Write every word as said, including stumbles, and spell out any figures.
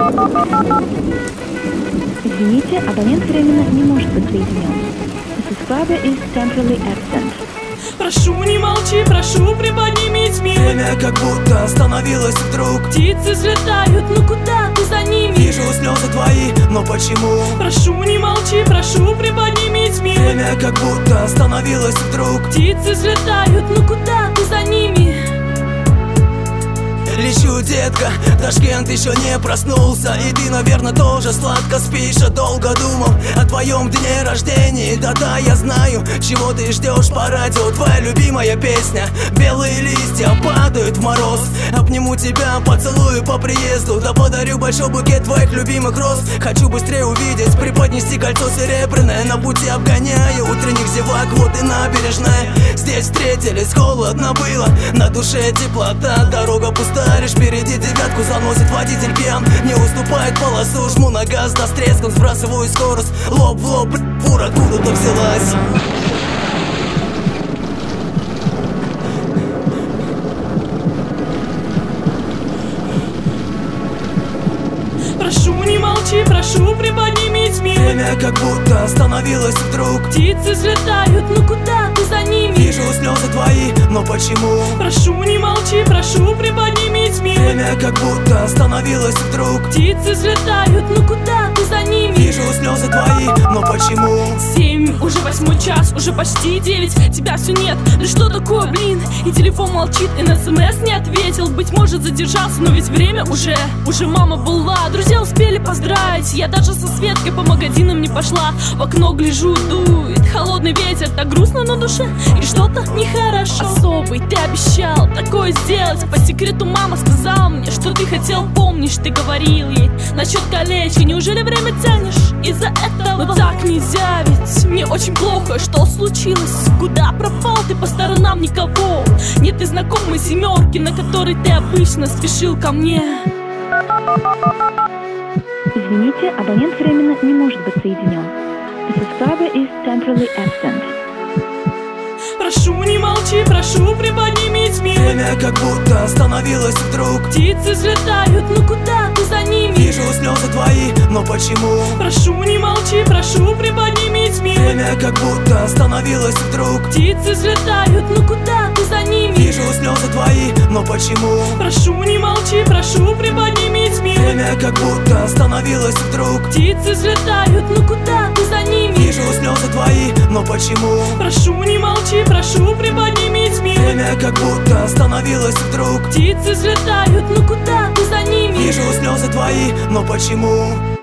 Извините, абонент временно не может быть соединен. The subscriber is temporarily absent. Прошу, не молчи, прошу, приподнимись мир. Время как будто остановилось вдруг. Птицы взлетают, ну куда ты за ними? Вижу слезы твои, но почему? Прошу, не молчи, прошу, приподнимись мир. Время как будто остановилось вдруг. Птицы взлетают, ну куда ты за ними? Лечу, детка, Ташкент еще не проснулся. И ты, наверное, тоже сладко спишь. Я долго думал о твоем дне рождения. Да-да, я знаю, чего ты ждешь по радио. Твоя любимая песня. Белые листья падают в мороз. Обниму тебя, поцелую по приезду. Да подарю большой букет твоих любимых роз. Хочу быстрее увидеть, преподнести кольцо серебряное. На пути обгоняю утренних зевак, вот и набережная. Здесь встретились, холодно было, на душе теплота. Дорога пустая, лишь впереди девятку заносит водитель пьян. Не уступает полосу, жму на газ, да с треском сбрасываю скорость. Лоб в лоб, фура откуда-то взялась. Прошу, не молчи, прошу, приподнимись мир. Время как будто остановилось вдруг. Птицы взлетают, ну куда ты за ними? Вижу слезы твои, но почему? Прошу, не молчи, прошу, приподнимись мир. Время как будто остановилось вдруг. Птицы взлетают, ну куда ты за ними? Вижу слезы твои, но почему? Семь, уже восьмой час, уже почти девять. Тебя все нет, да что такое, блин? И телефон молчит, и на смс не ответил. Быть может задержался, но ведь время уже. Уже мама была, друзья успели поздравить. Я даже со Светкой по магазинам не пошла. В окно гляжу, дует холодный ветер. Так грустно на душе, и что-то нехорошо. Особый, ты обещал такое сделать. По секрету мама сказала мне, что ты хотел, помнишь, ты говорил ей насчет колечка. Неужели время тянешь из-за этого? Но так нельзя, ведь мне очень плохо. Что случилось? Куда пропал ты? По сторонам никого. Нет и знакомой семерки, на которой ты обычно спешил ко мне. Извините, абонент временно не может быть соединен. The subscriber is temporarily absent. Прошу, не молчи, прошу, приподнимись мир. Время как будто остановилось вдруг. Птицы взлетают, ну куда ты за ними? Вижу слезы твои, но почему? Прошу, не молчи, прошу, приподнимись мир. Время как будто остановилось вдруг. Птицы взлетают, ну куда ты за ними? Вижу слезы твои, но почему? Прошу, не молчи, прошу, приподнимись мир. Время как будто остановилось вдруг. Птицы взлетают, ну куда ты за ними? Вижу слезы твои, но почему? Прошу, не молчи, прошу, приподнимись мир. Время как будто остановилось вдруг. Птицы взлетают, ну куда ты за ними? Вижу слезы твои, но почему?